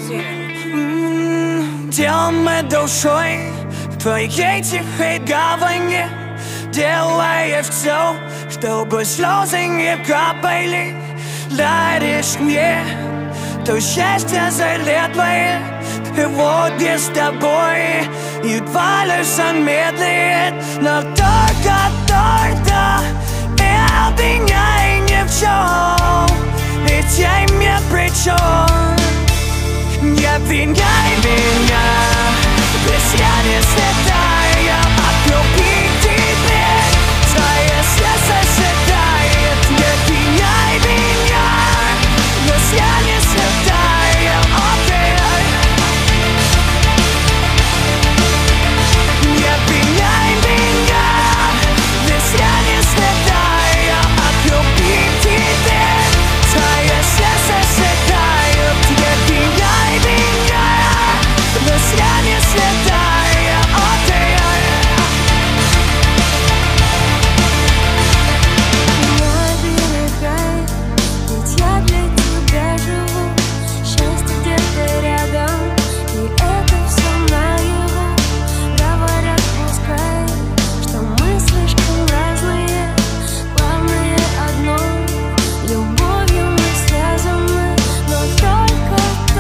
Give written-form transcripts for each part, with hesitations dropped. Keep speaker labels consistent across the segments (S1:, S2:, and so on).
S1: Делом мы душой в твоей тихой гавани, делая все, чтобы слезы не капали. Даришь мне то счастье залетное, и вот я с тобой едва лишь замедлит. Но только не обвиняй ни в чем, ведь я имею причем. Не обвиняй меня, ведь я не святая, от любви к тебе твое сердце седает. Не обвиняй меня, ведь я не святая, не обвиняй меня, ведь я не святая, от любви к тебе твое сердце седает. Не обвиняй меня, ведь я не святая,
S2: Не оберегай, ведь я для тебя живу. Счастье где-то рядом, и это все наяву. Говорят, пускай, что мы слишком разные. Главное одно, любовью мы связаны. Но только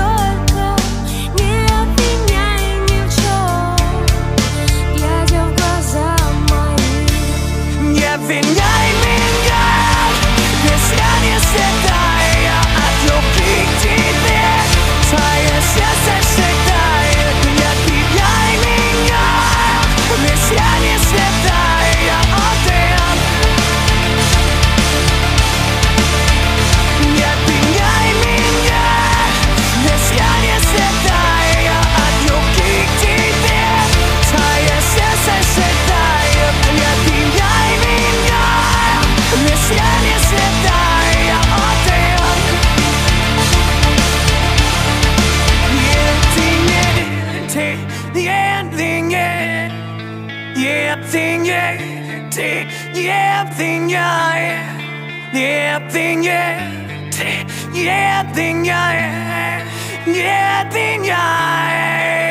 S2: не обвиняй ни в чем, глядя в глаза мои.
S1: не обвиняй меня, ведь я не святая, от любви к тебе твое сердце седает. Не обвиняй меня, ведь я не святая, не обвиняй меня, ведь я не святая, от любви к тебе твое сердце седает. Не обвиняй меня, ведь я не святая, не обвиняй.